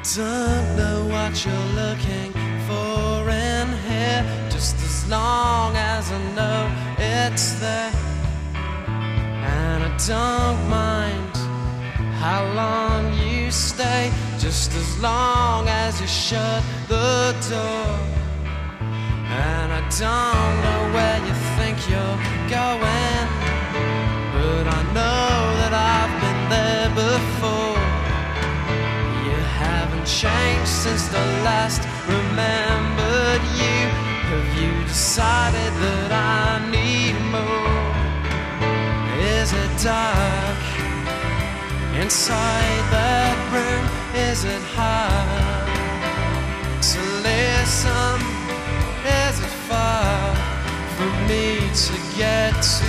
don't know what you're looking for in here, just as long as I know it's there. And I don't mind how long you stay, just as long as you shut the door. And I don't know where you think you're going, but I know that I've been there before. You haven't changed since the last remembered you. Have you decided that I need more? Is it dark inside that room? Is it hard to listen? Is it far for me to get to